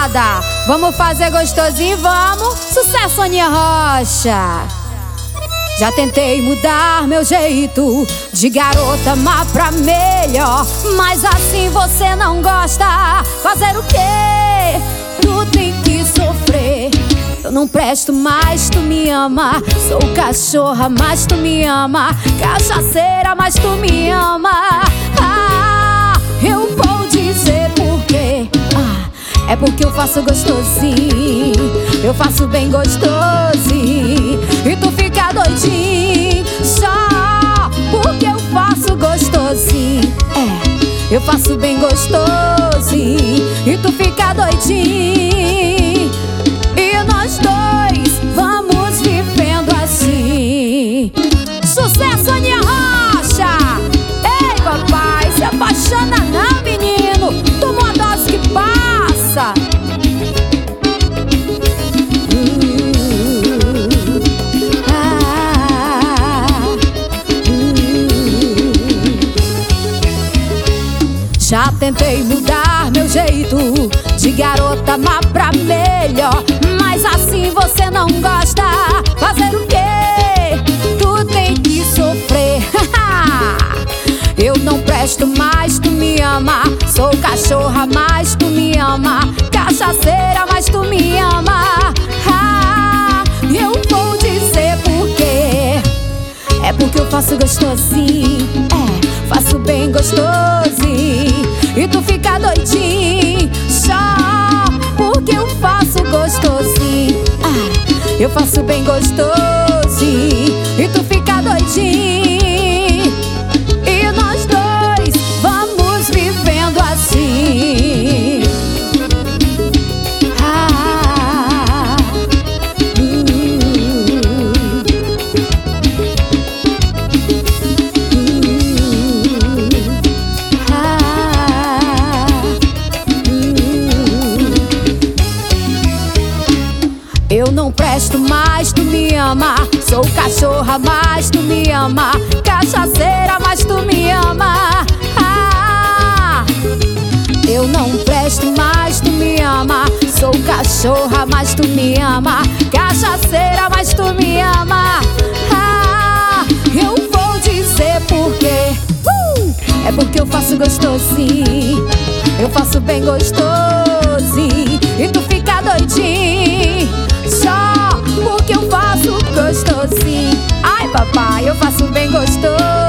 moçada, vamos fazer gostosinho, vamos. Sucesso, Aninha Rocha. Já tentei mudar meu jeito de garota má pra melhor, mas assim você não gosta. Fazer o quê? Tu tem que sofrer. Eu não presto, mas tu me ama. Sou cachorra, mas tu me ama. Cachaceira, mas tu me ama. Eu vou dizer por quê. É porque eu faço gostosinho, eu faço bem gostosinho, e tu fica doidinho só porque eu faço gostosinho. Eu faço bem gostosinho, e tu fica doidinho, e nós dois vamos vivendo assim. Sucesso, Aninha Rocha! Ei, papai, se apaixona não, menino. Toma uma dose que passa. Já tentei mudar meu jeito de garota má pra melhor, mas assim você não gosta. Fazer o quê? Tu tem que sofrer. Eu não presto, mas tu me ama. Sou cachorra, mas tu me ama. Cachaceira, mas tu me ama. Eu vou dizer por quê. É porque eu faço gostosinho, faço bem gostosinho, e tu fica doidinho só porque eu faço gostosinho. Eu faço bem gostosinho, e tu fica doidinho, e nós dois vamos vivendo assim. Eu não presto, mas tu me ama. Sou cachorra, mas tu me ama. Cachaceira, mas tu me ama. Eu não presto, mas tu me ama. Sou cachorra, mas tu me ama. Cachaceira, mas tu me ama. Eu vou dizer por quê. É porque eu faço gostosinho, eu faço bem gostosinho, e tu fica doidinho só porque eu faço gostosinho. Ai, papai, eu faço bem gostoso.